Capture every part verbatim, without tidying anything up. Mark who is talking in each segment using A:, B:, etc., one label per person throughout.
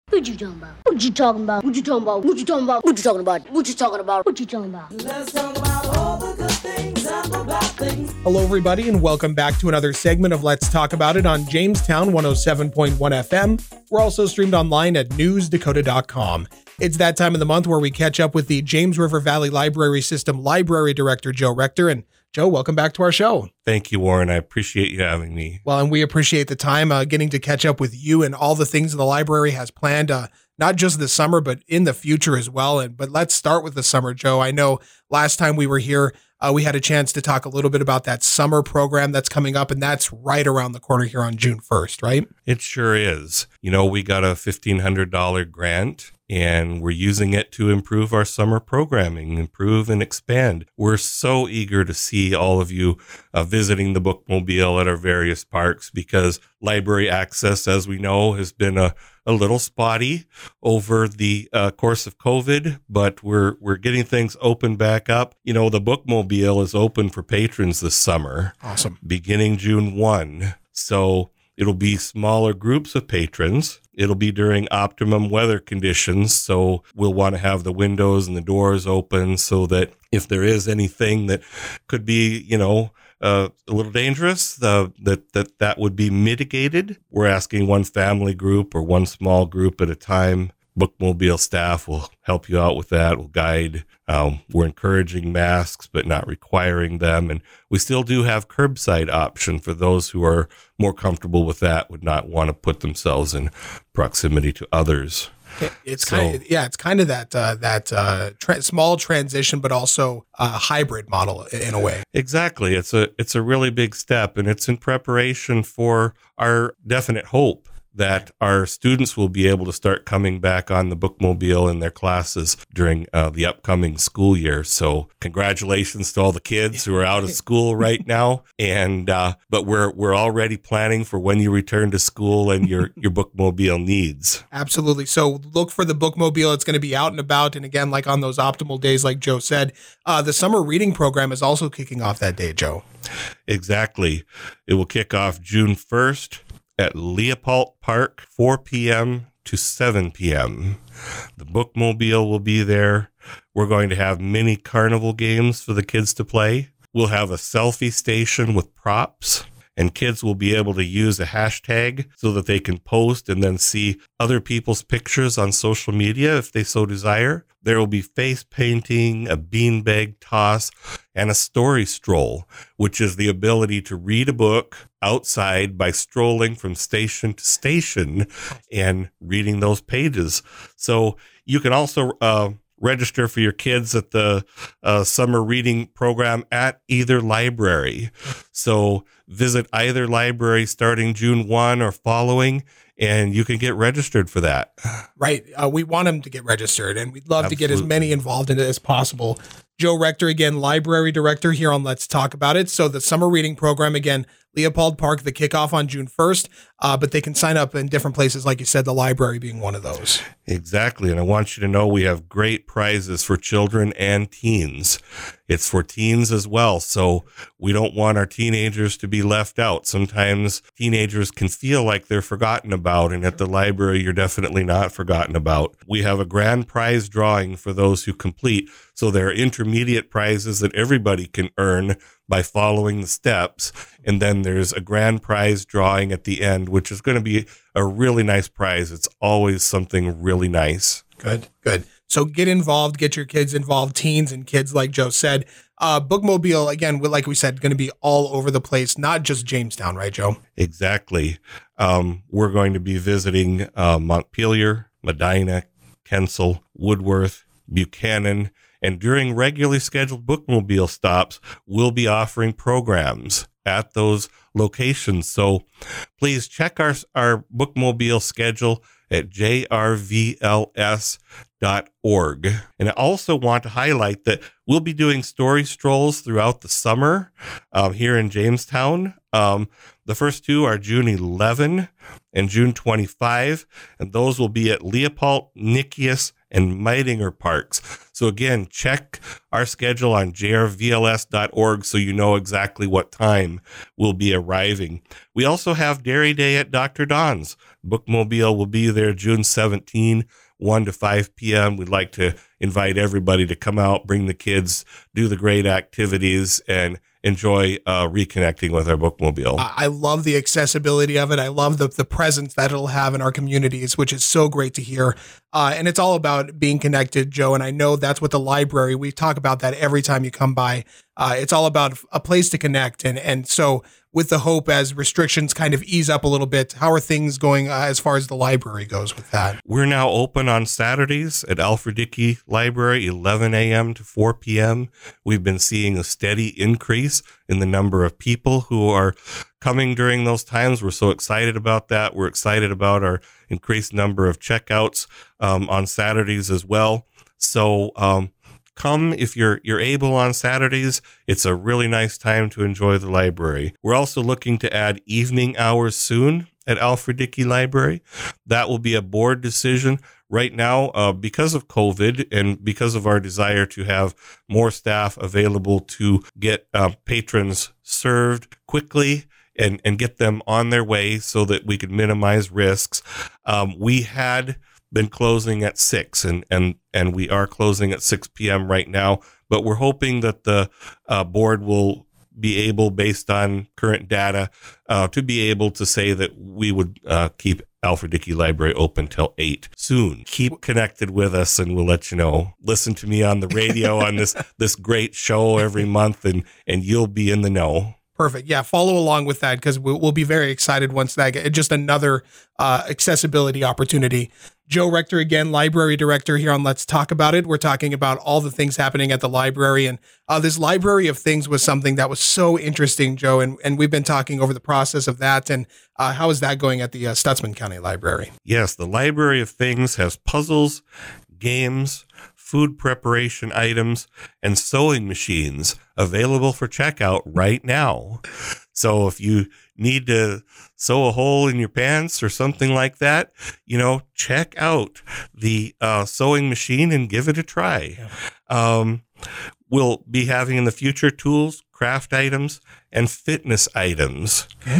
A: What you talking about? What you talking about? What you talking about? What you talking about? What you talking about? What you talking about? What you talking about? Let's talk about all the good things and the bad things.
B: Hello, everybody, and welcome back to another segment of Let's Talk About It on Jamestown one oh seven point one F M. We're also streamed online at news dakota dot com. It's that time of the month where we catch up with the James River Valley Library System Library Director, Joe Rector. And Joe, welcome back to our show.
C: Thank you, Warren. I appreciate you having me.
B: Well, and we appreciate the time uh, getting to catch up with you and all the things the library has planned, uh, not just this summer, but in the future as well. And But let's start with the summer, Joe. I know last time we were here, uh, we had a chance to talk a little bit about that summer program that's coming up, and that's right around the corner here on June first, right?
C: It sure is. You know, we got a fifteen hundred dollars grant, and we're using it to improve our summer programming, improve and expand. We're so eager to see all of you uh, visiting the bookmobile at our various parks, because library access, as we know, has been a, a little spotty over the uh, course of COVID, but we're we're getting things open back up. You know, the bookmobile is open for patrons this summer.
B: Awesome.
C: Beginning June first. So it'll be smaller groups of patrons. It'll be during optimum weather conditions, so we'll want to have the windows and the doors open so that if there is anything that could be, you know, uh, a little dangerous, uh, that, that that would be mitigated. We're asking one family group or one small group at a time. Bookmobile staff will help you out with that, will guide. Um, we're encouraging masks, but not requiring them. And we still do have curbside option for those who are more comfortable with that, would not want to put themselves in proximity to others.
B: It's
C: So-
B: kind of, yeah, it's kind of that uh, that uh, tra- small transition, but also a hybrid model in a way.
C: Exactly. It's a it's a really big step, and it's in preparation for our definite hope that our students will be able to start coming back on the bookmobile in their classes during uh, the upcoming school year. So congratulations to all the kids who are out of school right now. And uh, but we're we're already planning for when you return to school and your, your bookmobile needs.
B: Absolutely. So look for the bookmobile. It's going to be out and about. And again, like on those optimal days, like Joe said, uh, the summer reading program is also kicking off that day, Joe.
C: Exactly. It will kick off June first. At Leopold Park, four p.m. to seven p.m. The bookmobile will be there. We're going to have mini carnival games for the kids to play. We'll have a selfie station with props, and kids will be able to use a hashtag so that they can post and then see other people's pictures on social media if they so desire. There will be face painting, a beanbag toss, and a story stroll, which is the ability to read a book outside by strolling from station to station and reading those pages. So you can also uh, register for your kids at the uh, summer reading program at either library. So visit either library starting June first or following, and you can get registered for that.
B: Right. Uh, we want them to get registered, and we'd love
C: Absolutely.
B: to get as many involved in it as possible. Joe Rector, again, library director here on Let's Talk About It. So the summer reading program, again, Leopold Park, the kickoff on June first, uh, but they can sign up in different places, like you said, the library being one of those.
C: Exactly. And I want you to know we have great prizes for children and teens. It's for teens as well. So we don't want our teenagers to be left out. Sometimes teenagers can feel like they're forgotten about, and at the library, you're definitely not forgotten about. We have a grand prize drawing for those who complete. So there are intermediate prizes that everybody can earn by following the steps. And then there's a grand prize drawing at the end, which is going to be a really nice prize. It's always something really nice.
B: Good, good. So get involved, get your kids involved, teens and kids, like Joe said. Uh, bookmobile, again, like we said, going to be all over the place, not just Jamestown, right, Joe?
C: Exactly. Um, we're going to be visiting uh, Montpelier, Medina, Kensal, Woodworth, Buchanan, and during regularly scheduled bookmobile stops, we'll be offering programs at those locations. So please check our, our bookmobile schedule at j r v l s dot org. And I also want to highlight that we'll be doing story strolls throughout the summer um, here in Jamestown. Um, The first two are June eleventh and June twenty-fifth, and those will be at Leopold, Nikias, and Meidinger Parks. So again, check our schedule on j r v l s dot org so you know exactly what time we'll be arriving. We also have Dairy Day at Doctor Don's. Bookmobile will be there June seventeenth, one to five p.m. We'd like to invite everybody to come out, bring the kids, do the great activities, and enjoy uh, reconnecting with our bookmobile.
B: I love the accessibility of it. I love the the presence that it'll have in our communities, which is so great to hear. Uh, and it's all about being connected, Joe. And I know that's what the library, we talk about that every time you come by. Uh, it's all about a place to connect. And, and so with the hope as restrictions kind of ease up a little bit, how are things going uh, as far as the library goes with that?
C: We're now open on Saturdays at Alfred Dickey Library, eleven a.m. to four p.m. We've been seeing a steady increase in the number of people who are coming during those times. We're so excited about that. We're excited about our increased number of checkouts um, on Saturdays as well. So um, come if you're you're able on Saturdays. It's a really nice time to enjoy the library. We're also looking to add evening hours soon at Alfred Dickey Library. That will be a board decision. Right now, uh, because of COVID and because of our desire to have more staff available to get uh, patrons served quickly and, and get them on their way so that we could minimize risks, um, we had been closing at six, and, and, and we are closing at six p.m. right now, but we're hoping that the uh, board will be able, based on current data, uh, to be able to say that we would uh, keep Alfred Dickey Library open till eight soon. Keep connected with us and we'll let you know. Listen to me on the radio on this this great show every month, and, and you'll be in the know.
B: Perfect. Yeah, follow along with that because we'll, we'll be very excited once that get just another uh, accessibility opportunity. Joe Rector, again, library director here on Let's Talk About It. We're talking about all the things happening at the library, and uh, this library of things was something that was so interesting, Joe, and, and we've been talking over the process of that. And uh, how is that going at the uh, Stutsman County Library?
C: Yes, the library of things has puzzles, games, food preparation items, and sewing machines available for checkout right now. So if you need to sew a hole in your pants or something like that, you know, check out the uh, sewing machine and give it a try. Yeah. Um, we'll be having in the future tools, craft items, and fitness items. Okay.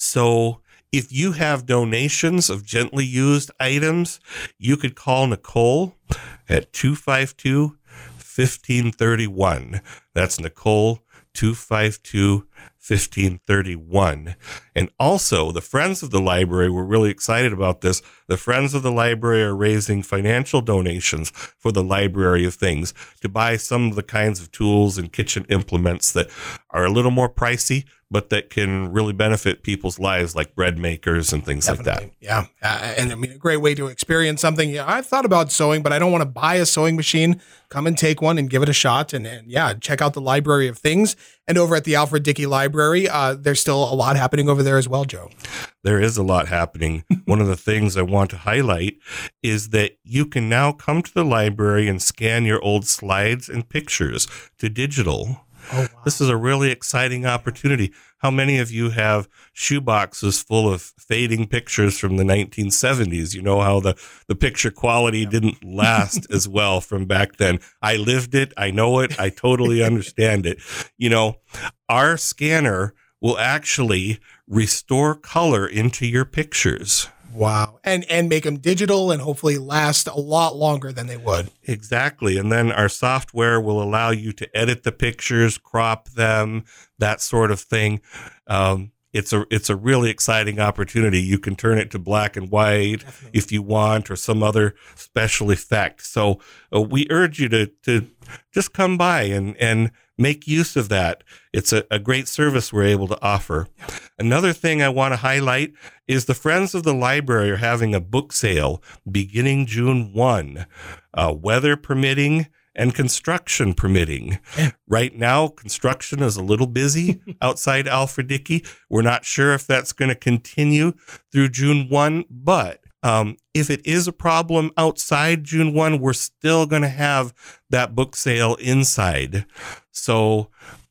C: So if you have donations of gently used items, you could call Nicole at two five two, one five three one. That's Nicole, two five two, one five three one. And also, the Friends of the Library, we're really excited about this. The Friends of the Library are raising financial donations for the Library of Things to buy some of the kinds of tools and kitchen implements that are a little more pricey, but that can really benefit people's lives, like bread makers and things Definitely. like that.
B: Yeah. Uh, and I mean, a great way to experience something. Yeah, I've thought about sewing, but I don't want to buy a sewing machine. Come and take one and give it a shot. And, and yeah, check out the Library of Things. And over at the Alfred Dickey Library, uh, there's still a lot happening over there as well, Joe.
C: There is a lot happening. One of the things I want to highlight is that you can now come to the library and scan your old slides and pictures to digital. Oh, wow. This is a really exciting opportunity. How many of you have shoeboxes full of fading pictures from the nineteen seventies? You know how the, the picture quality yeah. didn't last as well from back then. I lived it. I know it. I totally understand it. You know, our scanner will actually restore color into your pictures.
B: Wow. And and make them digital and hopefully last a lot longer than they would.
C: Exactly. And then our software will allow you to edit the pictures, crop them, that sort of thing. Um, it's a it's a really exciting opportunity. You can turn it to black and white Definitely. if you want, or some other special effect. So uh, we urge you to to just come by and and make use of that. It's a, a great service we're able to offer. Another thing I want to highlight is the Friends of the Library are having a book sale beginning June first, uh, weather permitting and construction permitting. Right now, construction is a little busy outside Alfred Dickey. We're not sure if that's going to continue through June first, but Um, if it is a problem outside June first, we're still going to have that book sale inside. So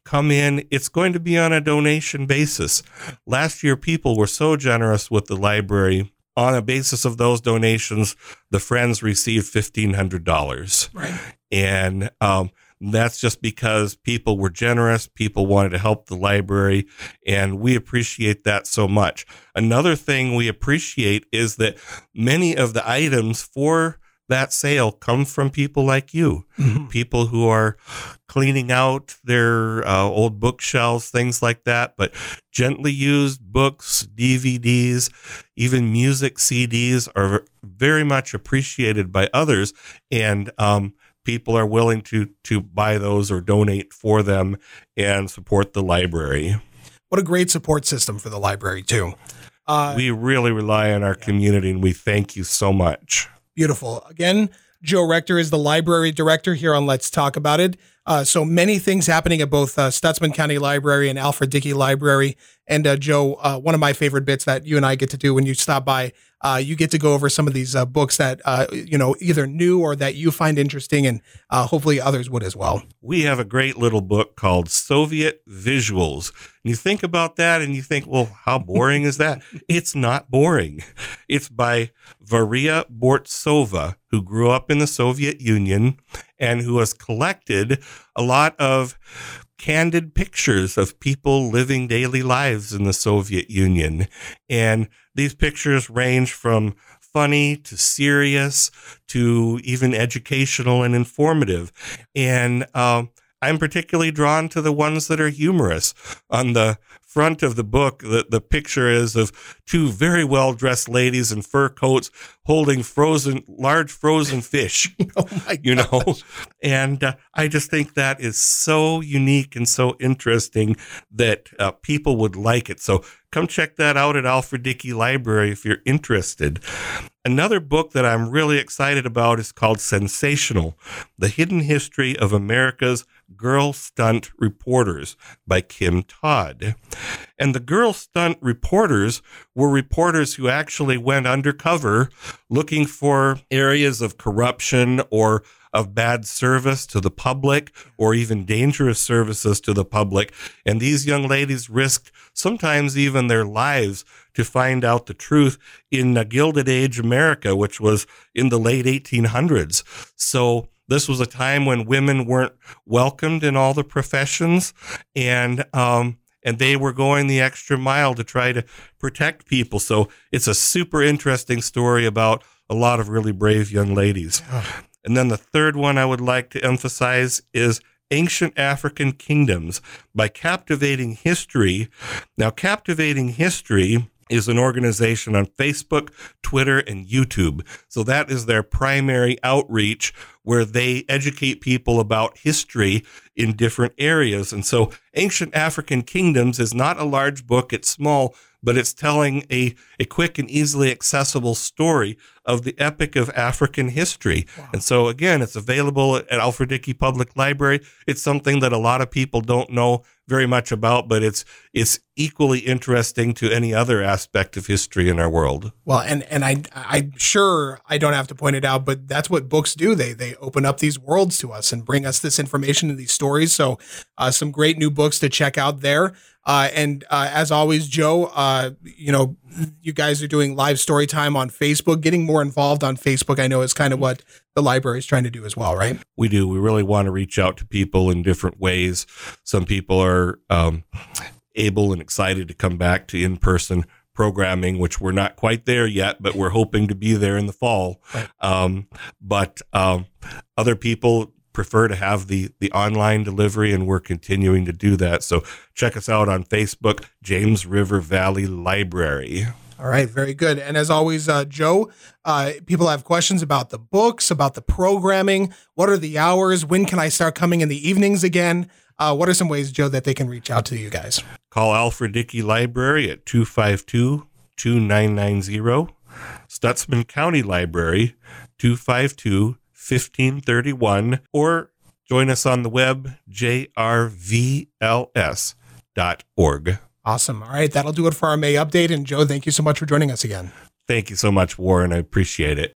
C: come in, it's going to be on a donation basis. Last year, people were so generous with the library. On a basis of those donations, the Friends received fifteen hundred dollars.
B: Right.
C: And um, that's just because people were generous. People wanted to help the library, and we appreciate that so much. Another thing we appreciate is that many of the items for that sale come from people like you, mm-hmm. people who are cleaning out their uh, old bookshelves, things like that. But gently used books, D V Ds, even music C Ds are very much appreciated by others. And um, people are willing to to buy those or donate for them and support the library.
B: What a great support system for the library, too. Uh,
C: we really rely on our yeah. community, and we thank you so much.
B: Beautiful. Again, Joe Rector is the library director here on Let's Talk About It. Uh, so many things happening at both uh, Stutsman County Library and Alfred Dickey Library. And uh, Joe, uh, one of my favorite bits that you and I get to do when you stop by, uh, you get to go over some of these uh, books that, uh, you know, either new or that you find interesting, and uh, hopefully others would as well.
C: We have a great little book called Soviet Visuals. And you think about that and you think, well, how boring is that? It's not boring. It's by Varia Bortsova, who grew up in the Soviet Union and who has collected a lot of candid pictures of people living daily lives in the Soviet Union. And these pictures range from funny to serious to even educational and informative. And um, I'm particularly drawn to the ones that are humorous. On the front of the book, the, the picture is of two very well-dressed ladies in fur coats holding frozen, large frozen fish,
B: oh my
C: you know, and uh, I just think that is so unique and so interesting that uh, people would like it. So come check that out at Alfred Dickey Library if you're interested. Another book that I'm really excited about is called Sensational: The Hidden History of America's Girl Stunt Reporters by Kim Todd. And the Girl Stunt Reporters were reporters who actually went undercover looking for areas of corruption or of bad service to the public or even dangerous services to the public. And these young ladies risked sometimes even their lives to find out the truth in a Gilded Age America, which was in the late eighteen hundreds. So this was a time when women weren't welcomed in all the professions, and um, and they were going the extra mile to try to protect people. So it's a super interesting story about a lot of really brave young ladies. Oh. And then the third one I would like to emphasize is Ancient African Kingdoms by Captivating History. Now, Captivating History is an organization on Facebook, Twitter, and YouTube. So that is their primary outreach, where they educate people about history in different areas. And so Ancient African Kingdoms is not a large book. It's small, but it's telling a, a quick and easily accessible story of the epic of African history. Wow. And so, again, it's available at Alfred Dickey Public Library. It's something that a lot of people don't know very much about, but it's it's equally interesting to any other aspect of history in our world.
B: Well, and and I I'm sure I don't have to point it out, but that's what books do. They they open up these worlds to us and bring us this information and these stories. So uh, some great new books to check out there. Uh, and uh, as always, Joe, uh, you know, you guys are doing live story time on Facebook. Getting more involved on Facebook, I know, is kind of what the library is trying to do as well, right?
C: We do. We really want to reach out to people in different ways. Some people are um, able and excited to come back to in-person programming, which we're not quite there yet, but we're hoping to be there in the fall. Right. Um, but um, other people prefer to have the the online delivery, and we're continuing to do that. So check us out on Facebook, James River Valley Library.
B: All right, very good. And as always, uh, Joe, uh, people have questions about the books, about the programming. What are the hours? When can I start coming in the evenings again? Uh, what are some ways, Joe, that they can reach out to you guys?
C: Call Alfred Dickey Library at two five two, two nine nine zero. Stutsman County Library, two five two, fifteen thirty-one, or join us on the web, j r v l s dot org.
B: Awesome. All right. That'll do it for our May update. And Joe, thank you so much for joining us again.
C: Thank you so much, Warren. I appreciate it.